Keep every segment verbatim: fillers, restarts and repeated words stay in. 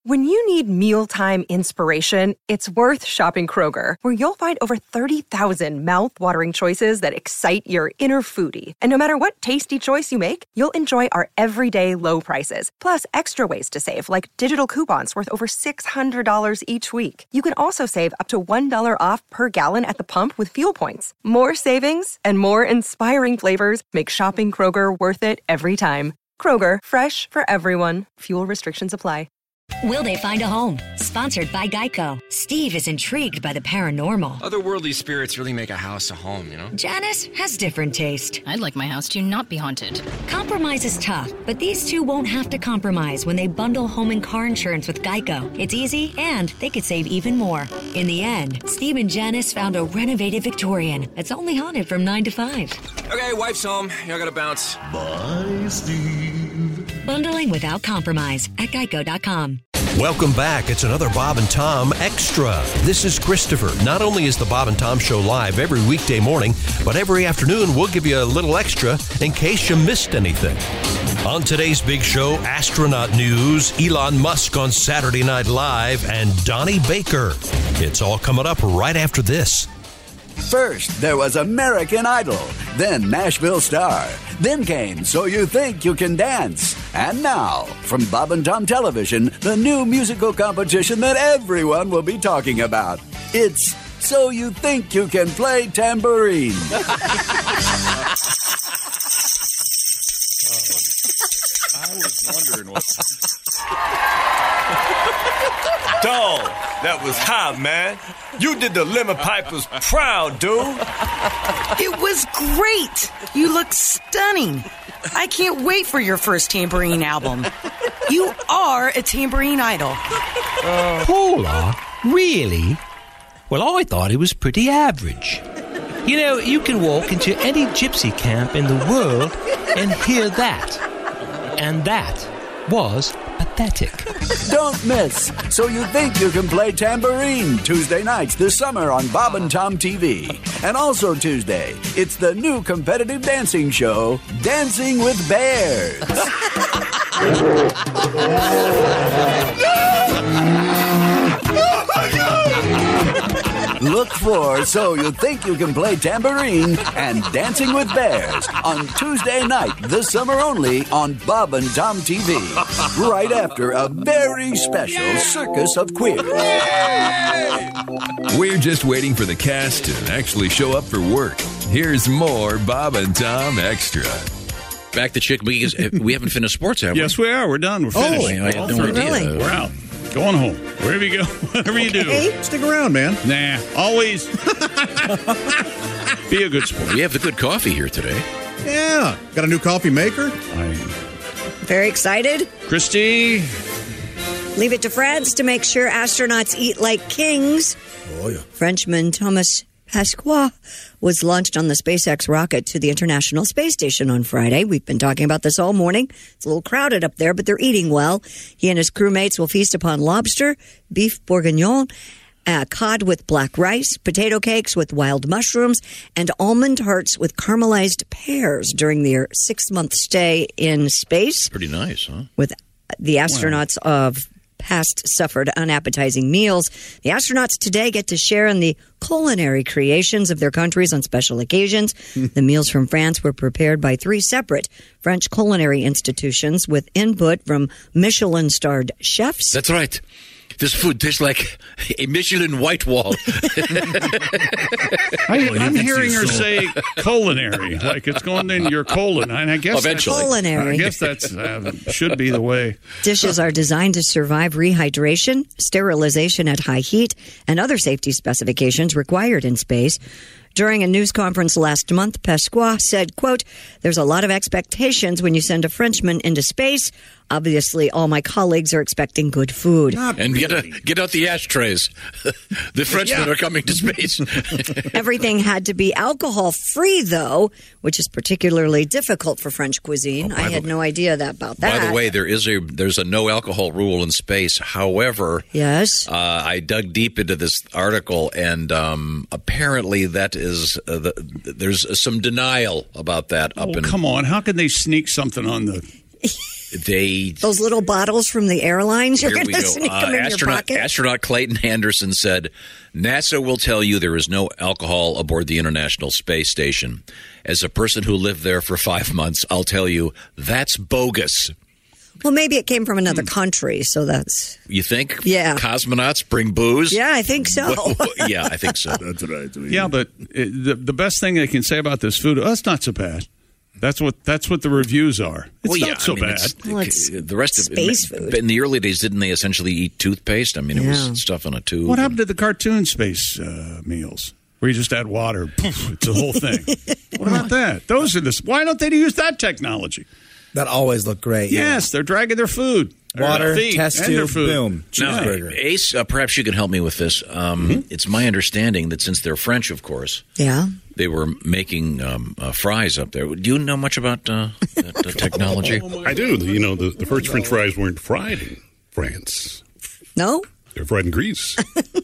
When you need mealtime inspiration, it's worth shopping Kroger, where you'll find over thirty thousand mouth-watering choices that excite your inner foodie. And no matter what tasty choice you make, you'll enjoy our everyday low prices, plus extra ways to save, like digital coupons worth over six hundred dollars each week. You can also save up to one dollar off per gallon at the pump with fuel points. More savings and more inspiring flavors make shopping Kroger worth it every time. Kroger, fresh for everyone. Fuel restrictions apply. Will They Find a Home? Sponsored by Geico. Steve is intrigued by the paranormal. Otherworldly spirits really make a house a home, you know? Janice has different taste. I'd like my house to not be haunted. Compromise is tough, but these two won't have to compromise when they bundle home and car insurance with Geico. It's easy, and they could save even more. In the end, Steve and Janice found a renovated Victorian that's only haunted from nine to five. Okay, wife's home. I gotta bounce. Bye, Steve. Bundling without compromise at geico dot com. Welcome back. It's another Bob and Tom Extra. This is Christopher. Not only is the Bob and Tom Show live every weekday morning, but every afternoon we'll give you a little extra in case you missed anything. On today's big show, astronaut news, Elon Musk on Saturday Night Live, and Donnie Baker. It's all coming up right after this. First, there was American Idol, then Nashville Star, then came So You Think You Can Dance. And now, from Bob and Tom Television, the new musical competition that everyone will be talking about. It's So You Think You Can Play Tambourine. oh, I was wondering what... Dog, that was hot, man. You did the Lemon Pipers proud, dude. It was great. You look stunning. I can't wait for your first tambourine album. You are a tambourine idol. Uh, Paula? Really? Well, I thought it was pretty average. You know, you can walk into any gypsy camp in the world and hear that. And that was pathetic. Don't miss So You Think You Can Play Tambourine, Tuesday nights this summer on Bob and Tom T V. And also Tuesday, it's the new competitive dancing show, Dancing with Bears. Look for So You Think You Can Play Tambourine and Dancing with Bears on Tuesday night this summer only on Bob and Tom T V. Right after a very special Circus of Queers. We're just waiting for the cast to actually show up for work. Here's more Bob and Tom Extra. Back to Chick because we haven't finished sports, have we? Yes, we are. We're done. We're finished. Oh, I had no idea. Really? We're out. Going home. Wherever you go, whatever you do. Hey, stick around, man. Nah, always be a good sport. We have the good coffee here today. Yeah. Got a new coffee maker? I... Very excited. Christy. Leave it to France to make sure astronauts eat like kings. Oh, yeah. Frenchman Thomas Pesquet was launched on the SpaceX rocket to the International Space Station on Friday. We've been talking about this all morning. It's a little crowded up there, but they're eating well. He and his crewmates will feast upon lobster, beef bourguignon, uh, cod with black rice, potato cakes with wild mushrooms, and almond tarts with caramelized pears during their six-month stay in space. Pretty nice, huh? With the astronauts wow. of past suffered unappetizing meals. The astronauts today get to share in the culinary creations of their countries on special occasions. The meals from France were prepared by three separate French culinary institutions with input from Michelin-starred chefs. That's right. This food tastes like a Michelin white wall. I, I'm hearing her say culinary, like it's going in your colon. And I guess eventually, culinary. I guess that's uh, should be the way. Dishes are designed to survive rehydration, sterilization at high heat, and other safety specifications required in space. During a news conference last month, Pesquet said, quote, "There's a lot of expectations when you send a Frenchman into space. Obviously, all my colleagues are expecting good food." Not and really. get, a, get out the ashtrays. The Frenchmen yeah. are coming to space. Everything had to be alcohol-free, though, which is particularly difficult for French cuisine. Oh, I had way, no idea that about that. By the way, there is a there's a no alcohol rule in space. However, yes, uh, I dug deep into this article, and um, apparently that is uh, the, there's some denial about that. Up oh, in come on! How can they sneak something on the They Those little bottles from the airlines, you're Here going we to go. sneak Uh, them in your astronaut, pocket? astronaut Clayton Anderson said, NASA will tell you there is no alcohol aboard the International Space Station. As a person who lived there for five months, I'll tell you, that's bogus. Well, maybe it came from another country, so that's... You think? Yeah. Cosmonauts bring booze? Yeah, I think so. Yeah, I think so. That's right. Yeah, but it, the, the best thing they can say about this food, oh, it's not so bad. That's what that's what the reviews are. It's well, yeah, not so I mean, bad. it's- Well, it's the rest of space it, food. In the early days, didn't they essentially eat toothpaste? I mean, it Yeah. was stuff in a tube. What happened to the cartoon space uh, meals where you just add water? Poof, it's the whole thing. What about that? Those are the. Why don't they use that technology? That always looked great. Yes, they're dragging their food. Water, Their feet test and their tube, food. boom. Now, Cheeseburger. Ace, uh, perhaps you can help me with this. Um, Mm-hmm. It's my understanding that since they're French, of course, Yeah. they were making um, uh, fries up there. Do you know much about uh, that uh, technology? I do. You know, the, the first French fries weren't fried in France. No? They're fried in Greece.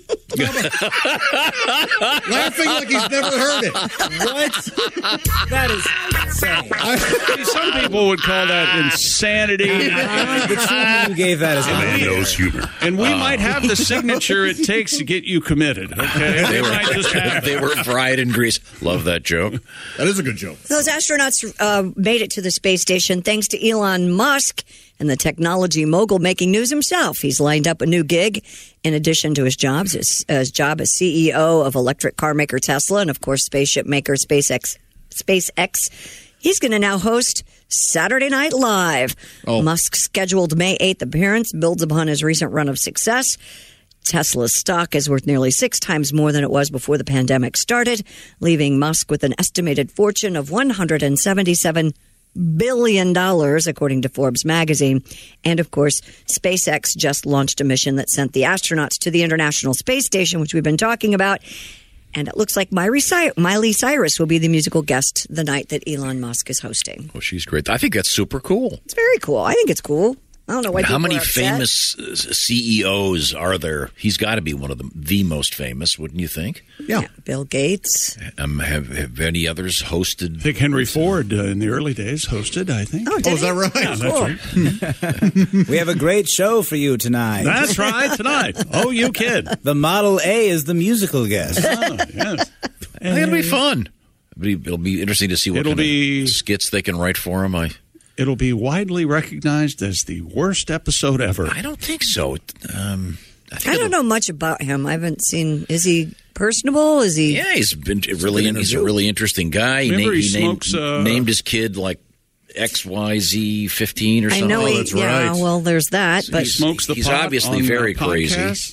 Laughing like he's never heard it. What? That is insane. See, some people would call that insanity. The true man gave that as A man knows humor. And we might have the signature it takes to get you committed. Okay, They we might just were, have they it. were fried in Greece. Love that joke. That is a good joke. Those astronauts uh, made it to the space station thanks to Elon Musk and the technology mogul making news himself. He's lined up a new gig in addition to his jobs, his, uh, his job as C E O of electric car maker Tesla and, of course, spaceship maker SpaceX. SpaceX. He's going to now host Saturday Night Live. Oh. Musk's scheduled May eighth appearance builds upon his recent run of success. Tesla's stock is worth nearly six times more than it was before the pandemic started, leaving Musk with an estimated fortune of one hundred seventy-seven billion dollars, according to Forbes magazine. And, of course, SpaceX just launched a mission that sent the astronauts to the International Space Station, which we've been talking about. And it looks like Miley Cy- Miley Cyrus will be the musical guest the night that Elon Musk is hosting. Oh, she's great. I think that's super cool. It's very cool. I think it's cool. I don't know why And how people many are upset. famous uh, C E Os are there? He's got to be one of the the most famous, wouldn't you think? Yeah. Bill Gates. Um, have, have any others hosted? I think Henry Ford uh, in the early days hosted, I think. Oh, did Oh, is he? that right? Yeah, that's Cool. right. We have a great show for you tonight. That's right, tonight. Oh, you kid. The Model A is the musical guest. Oh, yes. It'll be fun. It'll be, it'll be interesting to see what It'll kind be- of skits they can write for him. I It'll be widely recognized as the worst episode ever. I don't think so. Um, I, think I don't it'll- know much about him. I haven't seen. Is he personable? Is he? Yeah, he's been really. He's a really interesting guy. Remember na- he named, smokes, uh, named his kid like X Y Z fifteen or I something. know he. that's yeah. right. Well, there's that. So But he's- Smokes the he's pot obviously on, uh, very crazy. podcasts.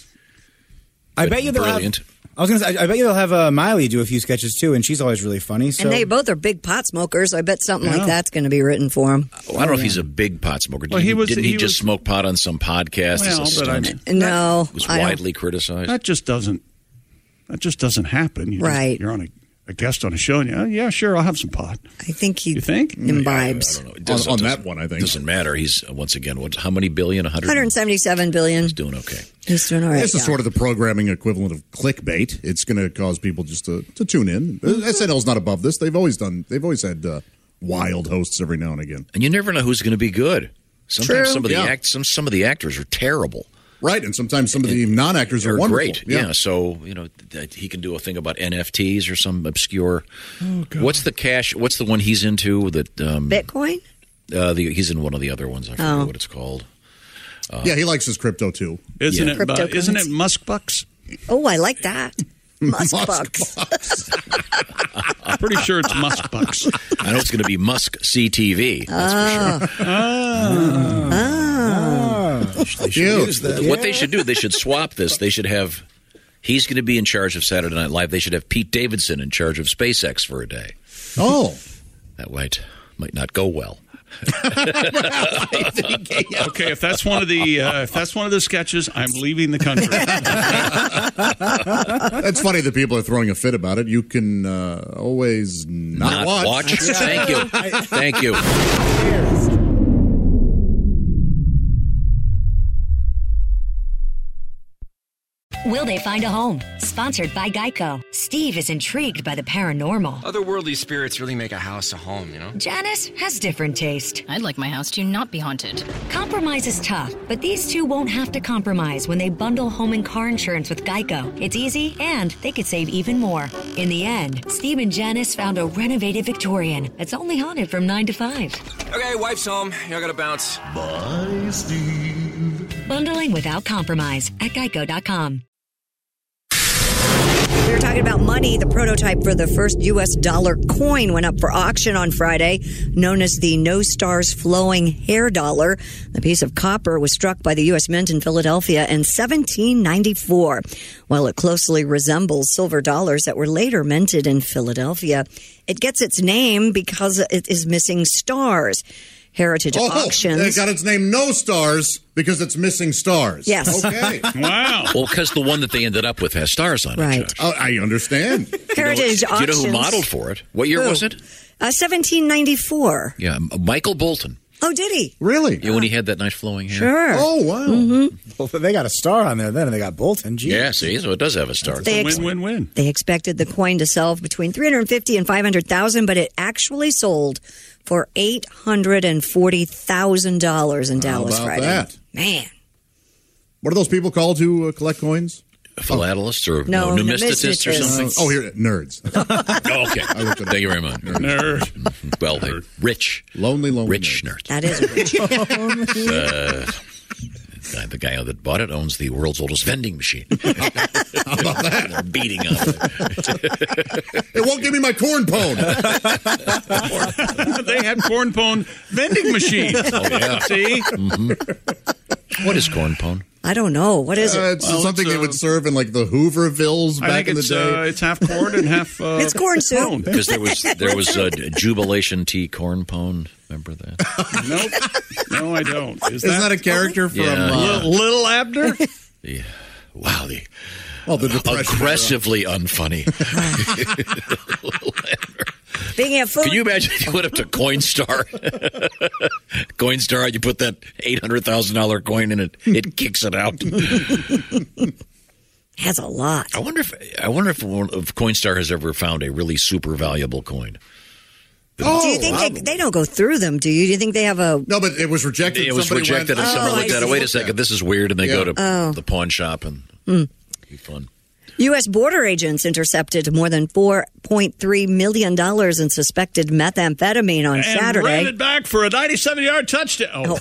I bet you they'll Brilliant. have. I was going to say, I I bet you they'll have uh, Miley do a few sketches too, and she's always really funny. So and they both are big pot smokers. So I bet something Yeah. like that's going to be written for him. Well, I don't know if he's a big pot smoker. Well, Didn't he was- Didn't he, he just was- smoke pot on some podcast Well, as a but I stunt? mean, No, It was I don't- widely criticized. That just doesn't. That just doesn't happen. You just- Right. you're on a, a guest on a show, and you, oh, yeah, sure, I'll have some pot. I think he You think? imbibes. I don't know. It On, doesn't- on doesn't- that one, I think. Doesn't matter. He's uh, once again what? How many billion? A hundred. one hundred seventy-seven billion. He's doing okay. He's doing all right. This is yeah. sort of the programming equivalent of clickbait. It's going to cause people just to, to tune in. S N L's not above this. They've always done. They've always had uh, wild hosts every now and again. And you never know who's going to be good. Sometimes True. some of the Yeah. act, some some of the actors are terrible. Right, and sometimes some of the non-actors are They're wonderful. great. Yeah. So you know th- he can do a thing about N F Ts or some obscure. Oh, God. What's the cash? What's the one he's into? That um, Bitcoin. uh, the, he's in one of the other ones. I forget Oh. what it's called. Uh, Yeah, he likes his crypto too. Isn't Yeah. it? Uh, isn't it Cryptocurrency. Musk bucks? Oh, I like that. Musk Musk bucks. I'm pretty sure it's Musk bucks. I know it's going to be Musk C T V. That's for sure. Ah. They should use that. What they should do, they should swap this. They should have. He's going to be in charge of Saturday Night Live. They should have Pete Davidson in charge of SpaceX for a day. Oh, that might might not go well. Okay, if that's one of the uh, if that's one of the sketches, I'm leaving the country. It's funny that people are throwing a fit about it. You can uh, always not, Not watch. Thank you. Thank you. Will they find a home? Sponsored by Geico. Steve is intrigued by the paranormal. Otherworldly spirits really make a house a home, you know? Janice has different taste. I'd like my house to not be haunted. Compromise is tough, but these two won't have to compromise when they bundle home and car insurance with Geico. It's easy, and they could save even more. In the end, Steve and Janice found a renovated Victorian that's only haunted from nine to five. Okay, wife's home. I gotta bounce. Bye, Steve. Bundling without compromise at geico dot com. We were talking about money. The prototype for the first U S dollar coin went up for auction on Friday, known as the No Stars Flowing Hair Dollar. The piece of copper was struck by the U S Mint in Philadelphia in seventeen ninety-four. While it closely resembles silver dollars that were later minted in Philadelphia, it gets its name because it is missing stars. Heritage oh, Auctions. It got its name No Stars because it's missing stars. Yes. Okay. Wow. Well, because the one that they ended up with has stars on right. it. Oh, I understand. Heritage you know, Auctions. Do you know who modeled for it? What year Who? was it? Uh, seventeen ninety-four. Yeah, Michael Bolton. Oh, did he? Really? Yeah, when he had that nice flowing hair. Sure. Oh, wow. Mm-hmm. Well, they got a star on there then, and they got Bolton. Gee. Yeah, see, so it does have a star. They ex- Win-win-win. They expected the coin to sell between three hundred fifty thousand and five hundred thousand dollars, but it actually sold for eight hundred forty thousand dollars in Dallas How about Friday. that? Man. What are those people called who uh, collect coins? Philatelists or No, no, numismatists or numismatists. something? Uh, oh, here, nerds. Oh, okay. Thank you very much. Nerd. Well, they rich. Lonely, lonely Rich nerds. nerds. That is rich. Uh, the guy that bought it owns the world's oldest vending machine. How about that? They're beating on it. It won't give me my corn pone. They had corn pone vending machines. Oh, yeah. See? Mm-hmm. What is corn pone? I don't know. What is it? Uh, it's Well, something it's, they uh, would serve in like the Hoovervilles I back think in the it's, day. uh, it's half corn and half uh, It's corn soup. pone. Because there was there was a jubilation tea corn pone. Remember that? Nope. No, I don't. Is Isn't that a character from Yeah. uh, Little, Little Abner? Yeah. Wow, the well, the Depression aggressively unfunny. Speaking of food. Can you imagine if you went up to Coinstar? Coinstar, you put that eight hundred thousand dollars coin in it, it kicks it out. Has a lot. I wonder if I wonder if, one, if Coinstar has ever found a really super valuable coin. Oh, do you think they, they don't go through them, do you? Do you think they have a... No, but it was rejected. It was Somebody rejected, went, and someone Oh, looked I at it. see. Wait a second, this is weird, and they Yeah. go to Oh. the pawn shop, and Mm. it'd be fun. U S border agents intercepted more than four point three million dollars in suspected methamphetamine on And Saturday. ran it back for a ninety-seven-yard touchdown. Oh.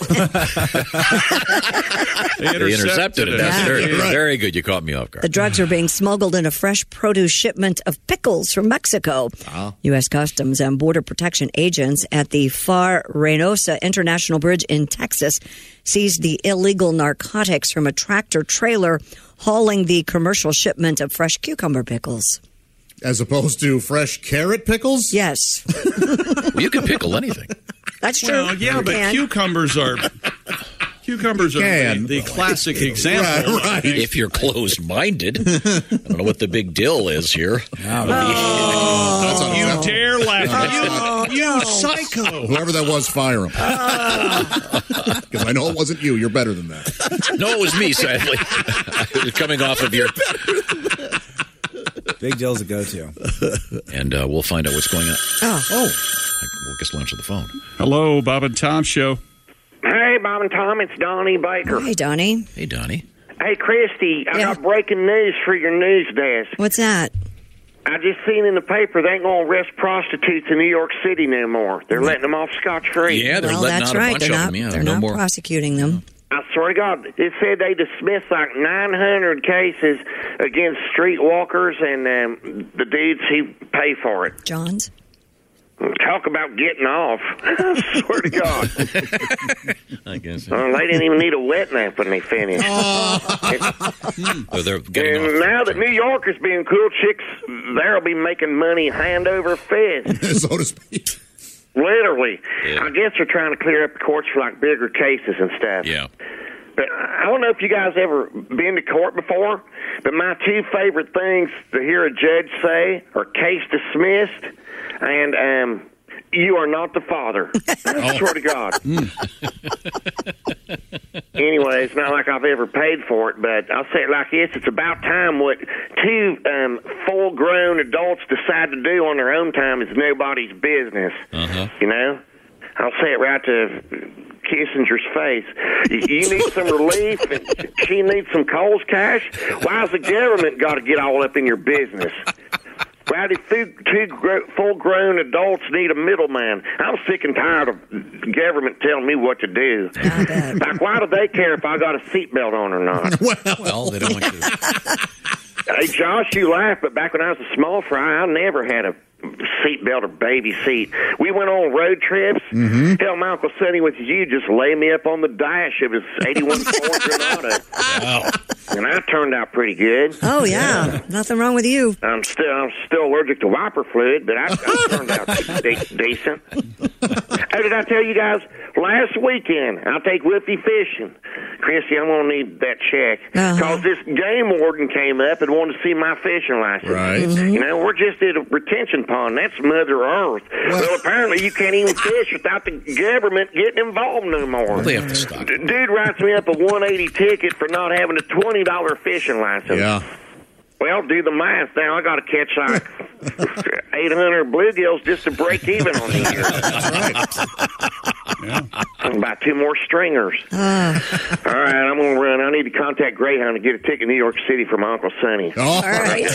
They They intercepted it. That's Yeah. very, Right. very good. You caught me off guard. The drugs are being smuggled in a fresh produce shipment of pickles from Mexico. U S Customs and Border Protection agents at the Far Reynosa International Bridge in Texas seized the illegal narcotics from a tractor trailer hauling the commercial shipment of fresh cucumber pickles. As opposed to fresh carrot pickles? Yes. Well, you can pickle anything. That's true. Well, yeah, You but can. cucumbers are cucumbers are can. the, the classic example. Right, right. If you're closed-minded, I don't know what the big deal is here. Oh, you dare laugh. You, you psycho. Whoever that was, fire him. Because I know it wasn't you. You're better than that. No, it was me, sadly. Coming off of your... Big deal's a go-to. And uh, we'll find out what's going on. Oh. Oh. We'll just launch the phone. Hello, Bob and Tom Show. Hey, Bob and Tom, it's Donnie Baker. Hey, Donnie. Hey, Donnie. Hey, Christy, I Yeah. got breaking news for your news desk. What's that? I just seen in the paper they ain't going to arrest prostitutes in New York City no more. They're letting them off scot-free. Yeah, they're Well, letting that's out a right. bunch They're of not, them. Yeah, they're no not more. prosecuting them. I swear to God, it said they dismissed like nine hundred cases against streetwalkers and um, the dudes who pay for it. Johns? Talk about getting off. I swear to God. I guess. Uh, they didn't even need a wet nap when they finished. Oh, they're getting And off. now that New Yorkers being cool chicks, they'll be making money hand over fist. So to speak. Literally. Yeah. I guess they're trying to clear up the courts for like bigger cases and stuff. Yeah. But I don't know if you guys ever been to court before, but my two favorite things to hear a judge say are case dismissed and um, you are not the father. I swear to God. Anyway, it's not like I've ever paid for it, but I'll say it like this. It's about time what two um, full-grown adults decide to do on their own time is nobody's business. Uh-huh. You know? I'll say it right to Kissinger's face. You, you need some relief, and she needs some Kohl's cash? Why's the government got to get all up in your business? Why do two, two gro- full-grown adults need a middleman? I'm sick and tired of government telling me what to do. Like, why do they care if I got a seatbelt on or not? well, well, they don't want you to. Hey, Josh, you laugh, but back when I was a small fry, I never had a seatbelt or baby seat. We went on road trips. Mm-hmm. Hell, my Uncle Sonny with you just lay me up on the dash of his eighty-one Ford Granada. Wow. And I turned out pretty good. Oh, yeah. Nothing wrong with you. I'm still I'm still allergic to wiper fluid, but I, I turned out de- decent. How did I tell you guys? Last weekend, I'll take Woofy fishing. Christy, I'm going to need that check. Because uh-huh. this game warden came up and wanted to see my fishing license. Right. Mm-hmm. You know, we're just at a retention pond. That's Mother Earth. Well, well apparently you can't even fish without the government getting involved no more. Well, they have to stop. D- dude writes me up a one eighty ticket for not having a twenty dollars fishing license. Yeah. Well, do the math now. I got to catch like eight hundred bluegills just to break even on these. That's right. Yeah. And buy two more stringers. Uh. All right, I'm going to run. I need to contact Greyhound to get a ticket to New York City for my Uncle Sonny. Oh, all right.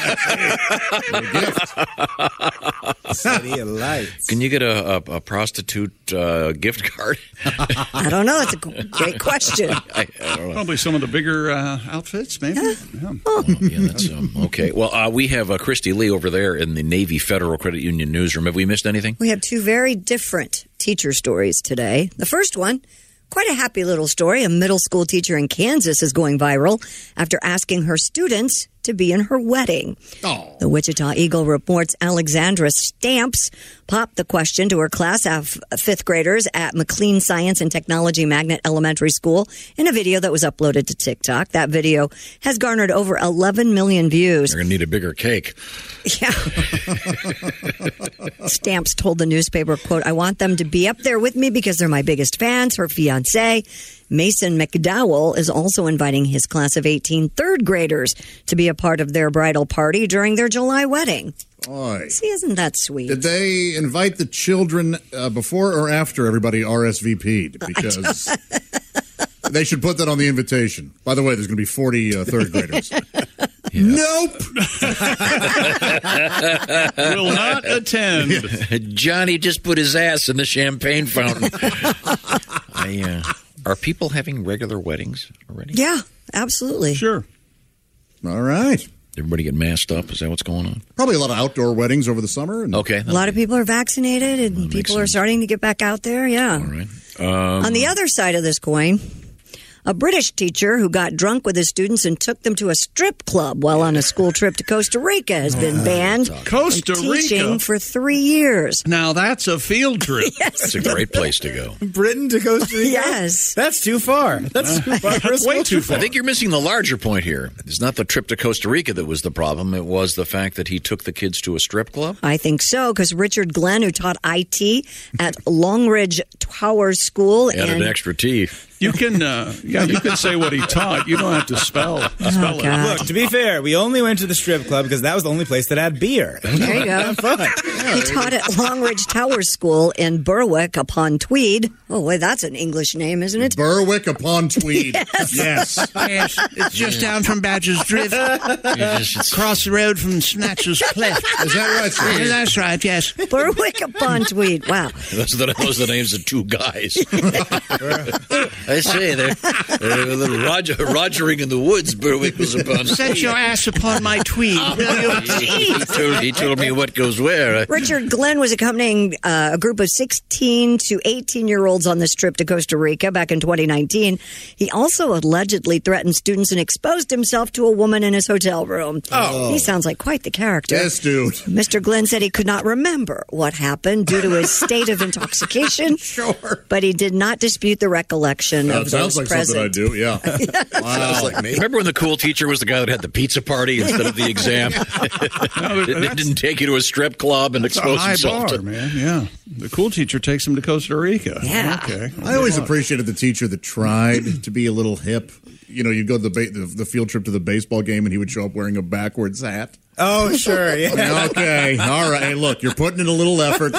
City of Lights. Can you get a, a, a prostitute uh, gift card? I don't know. That's a great question. I, I don't know. Probably some of the bigger uh, outfits, maybe. Yeah. Yeah. Oh. Oh, yeah, that's um, okay. Well, uh, we have uh, Christy Lee over there in the Navy Federal Credit Union newsroom. Have we missed anything? We have two very different teacher stories today. The first one, quite a happy little story. A middle school teacher in Kansas is going viral after asking her students to be in her wedding. Oh. The Wichita Eagle reports Alexandra Stamps popped the question to her class of fifth graders at McLean Science and Technology Magnet Elementary School in a video that was uploaded to TikTok. That video has garnered over eleven million views. They're going to need a bigger cake. Yeah. Stamps told the newspaper, quote, I want them to be up there with me because they're my biggest fans. Her fiancé, Mason McDowell, is also inviting his class of eighteen third graders to be a part of their bridal party during their July wedding. Oy. See, isn't that sweet? Did they invite the children uh, before or after everybody R S V P'd? Because they should put that on the invitation. By the way, there's going to be forty uh, third graders. Yeah. Nope. Will not attend. Johnny just put his ass in the champagne fountain. I, uh, are people having regular weddings already? Yeah, absolutely. Sure. All right. Everybody get masked up? Is that what's going on? Probably a lot of outdoor weddings over the summer. And okay. A lot of people are vaccinated and people are starting to get back out there. Yeah. All right. Um, On the other side of this coin, a British teacher who got drunk with his students and took them to a strip club while on a school trip to Costa Rica has been banned Costa from teaching Rica? for three years. Now that's a field trip. Yes. That's a great place to go. Britain to Costa Rica? Yes. That's too far. That's too far. That's way too far. I think you're missing the larger point here. It's not the trip to Costa Rica that was the problem. It was the fact that he took the kids to a strip club. I think so, because Richard Glenn, who taught I T at Longridge Towers School, Added and an extra T. You can, uh, yeah, you can say what he taught. You don't have to spell, spell Oh, it. God. Look, to be fair, we only went to the strip club because that was the only place that had beer. There you go. Have fun. He taught at Longridge Towers School in Berwick upon Tweed. Oh, wait, that's an English name, isn't it? Berwick upon Tweed. Yes. Yes. Yes, it's just down from Badger's Drift. Across the road from Snatcher's Cliff. Is that right, sir? Yeah, that's right, yes. Berwick upon Tweed. Wow. Those are the, those are the names of two guys. I say, they're, they're a little Roger, Rogering in the woods, Berwick was upon. Set your ass upon my tweed, will you? he, told, he told me what goes where. Richard Glenn was accompanying uh, a group of sixteen to eighteen-year-olds on this trip to Costa Rica back in twenty nineteen. He also allegedly threatened students and exposed himself to a woman in his hotel room. Oh. He sounds like quite the character. Yes, dude. Mister Glenn said he could not remember what happened due to his state of intoxication. Sure. But he did not dispute the recollection portion Uh, of it sounds those like present. something I do, yeah. Wow. Sounds like me. Remember when the cool teacher was the guy that had the pizza party instead of the exam? It didn't take you to a strip club and That's a expose high himself bar, to man. Yeah, the cool teacher takes him to Costa Rica. Yeah. Okay. I always appreciated the teacher that tried to be a little hip. You know, you'd go to the, ba- the the field trip to the baseball game, and he would show up wearing a backwards hat. Oh, sure, yeah. Okay, all right. Hey, look, you're putting in a little effort.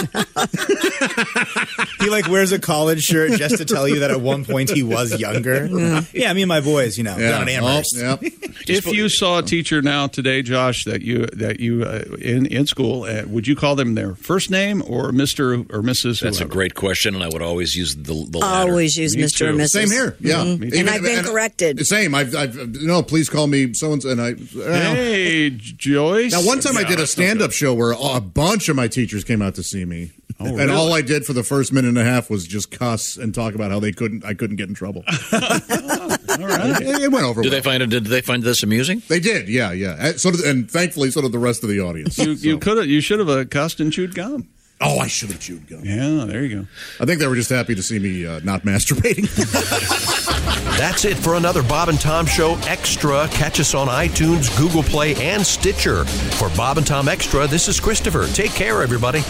He like wears a college shirt just to tell you that at one point he was younger. Yeah, yeah me and my boys, you know, Yeah. down at Amherst. Oh, yep. If you saw a teacher now today, Josh, that you that you uh, in in school, uh, would you call them their first name or Mister or Missus That's whoever? a great question, and I would always use the, the latter. Always use Me Mister too. or Missus Same here. Yeah, Mhm. Even- And I've been and- corrected. Same. I've, I've no. Please call me so and so. And I. well. Hey, Joyce. Now, one time I Yeah, did a that's stand-up show where a bunch of my teachers came out to see me, Oh, and really? all I did for the first minute and a half was just cuss and talk about how they couldn't, I couldn't get in trouble. All right. It, it went over. Did well. they find it? Did they find this amusing? They did, yeah, yeah. And So did, and thankfully, so did the rest of the audience. You you So- could have you should have uh, cussed and chewed gum. Oh, I should have chewed gum. Yeah, there you go. I think they were just happy to see me uh, not masturbating. That's it for another Bob and Tom Show Extra. Catch us on iTunes, Google Play, and Stitcher. For Bob and Tom Extra, this is Christopher. Take care, everybody.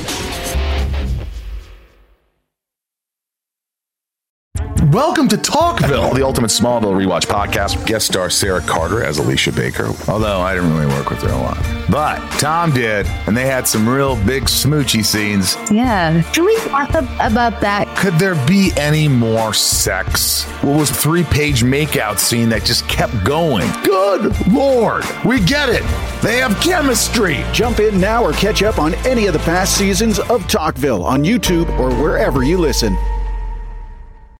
Welcome to Talkville, the ultimate Smallville rewatch podcast. Guest star Sarah Carter as Alicia Baker, although I didn't really work with her a lot. But Tom did, and they had some real big smoochy scenes. Yeah. Can we talk about that? Could there be any more sex? What was a three-page makeout scene that just kept going? Good Lord, we get it. They have chemistry. Jump in now or catch up on any of the past seasons of Talkville on YouTube or wherever you listen.